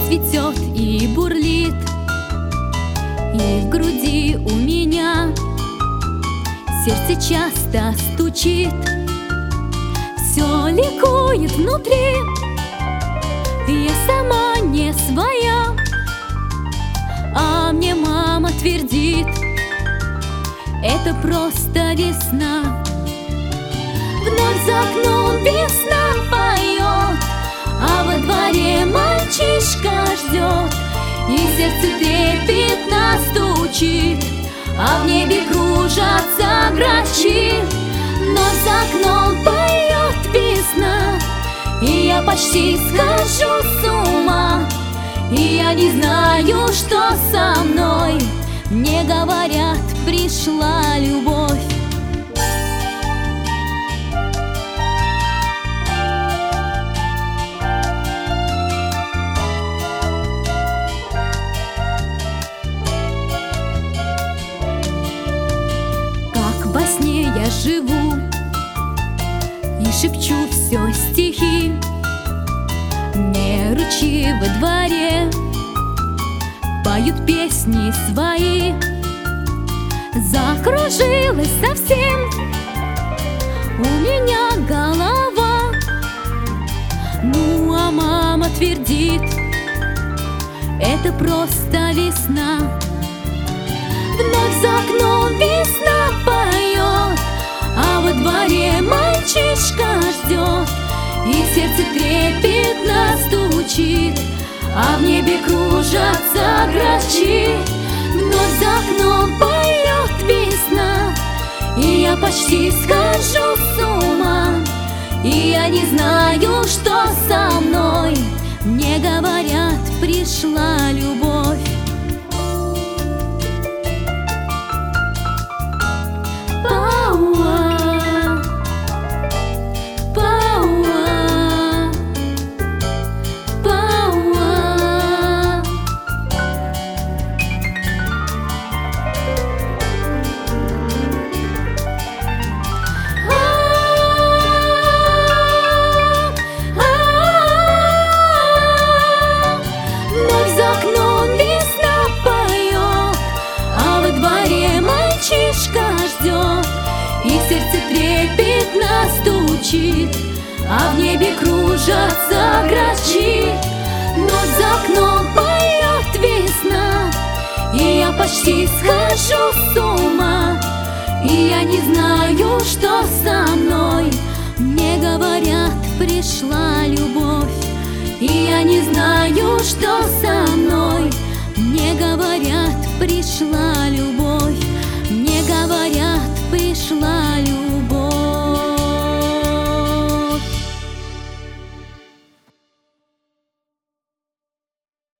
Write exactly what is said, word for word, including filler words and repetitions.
цветет и бурлит, и в груди у меня сердце часто стучит. Все ликует внутри, я сама не своя, а мне мама твердит: это просто весна. Вновь за окном весна поет, а во дворе мальчишка ждет, и сердце трепетно стучит, а в небе кружатся грачи. Вновь за окном поет весна, и я почти схожу с ума, и я не знаю, что со мной. Мне говорят, пришла любовь. Как во сне я живу и шепчу все стихи. Мне ручьи во дворе поют песни свои. Закружилась совсем у меня голова, ну а мама твердит: это просто весна. Вновь за окном весна поет, а во дворе мальчишка ждет, и сердце трепетно стучит, а в небе кружатся грачи. Вновь за окном поет весна, и я почти схожу с ума, и я не знаю, что со мной. Мне говорят, пришла любовь. Ждет, и сердце трепетно стучит, а в небе кружатся грачи. Ночь за окном поет весна, и я почти схожу с ума, и я не знаю, что со мной. Мне говорят, пришла любовь, и я не знаю, что со мной. Мне говорят, пришла любовь. Мне говорят, пришла